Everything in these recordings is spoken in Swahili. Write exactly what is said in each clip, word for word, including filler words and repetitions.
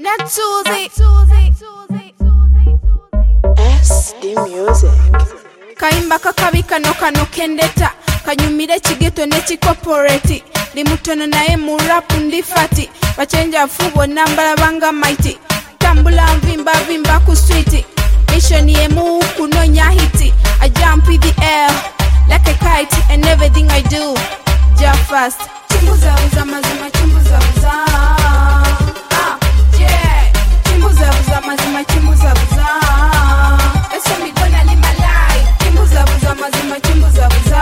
Not Susie. S D Music. Kaimba kakabi kano kano kendeta kanyumire kigeto ne kikoporeti limutono naye mu rap ndi fati bachenja fubo nambala banga mighty tambula mvimba vimba ku street mission ye mu kunonya hiti I jump in the air like a kite and everything I do jump fast chimbuza uza mazima chimbuza uza ah yeah chimbuza uza mazima chimbuza uza eso mi gonna live my life chimbuza uza mazima chimbuza uza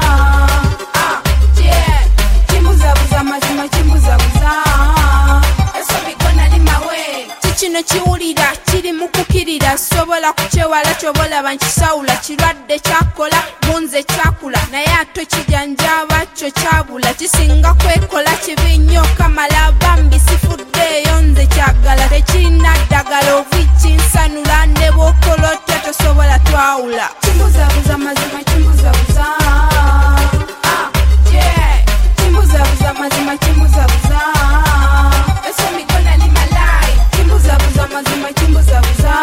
ah yeah chimbuza uza mazima chimbuza uza eso mi gonna live my way kino kiwulira kiri mu kukirira sobola kukyewala kyobola bankisawula kirwadde kyakola munze kyakula naye ato kijanjaba kyo kyabula kisinga kwekola kibi nnyo kamala bambi sifuddeeyo nze kyagala tekirina ddagala obwikinsanula ne bwokola otya tosobola twawula kimbuzabuza mazima kimbuzabuza ah yeah kimbuzabuza mazima kimbuzabuza eso migona ni malai kimbuzabuza mazima kimbuzabuza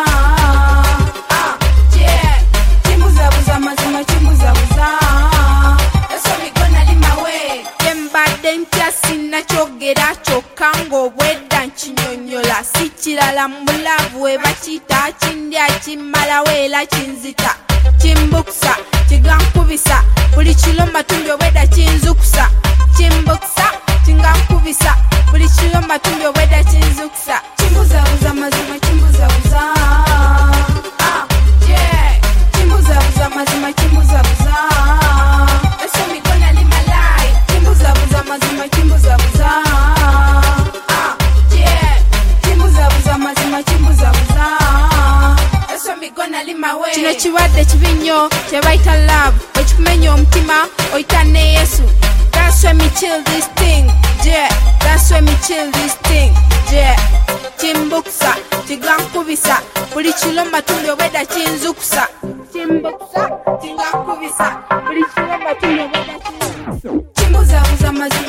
ah yeah kimbuzabuza mazima kimbuzabuza eso migona ni mawe yembadde ntya sinnakyogera kyokka ng'obwedda nkinyonnyola si kirala mu bulavu we bakiyita kindya kimmalawo era kinzita kimbukisa kigankubisa buli kiro matumbi obwedda kinzukusa kimbukisa kingankubisa buli kiro matumbi obwedda kinzukusa kimbuzabuza mazima kimbuzabuza ah yeah kimbuzabuza mazima kimbuzabuza eso migona ni malai kimbuzabuza mazima kimbuzabuza ah yeah kimbuzabuza mazima kimbuzabuza eso migona ni mawe kino kiwadde kibi nnyo kye bayita love ekikumenya omutima oyita ne Yesu. That's why me chill this thing, yeah. That's why me chill this thing, yeah. Kimbuksa, kigankubisa, buli kiro matumbi obwedda kinzukusa. Kimbuksa, kigankubisa, buli kiro matumbi obwedda kinzukusa. Kimbuzabuza mazima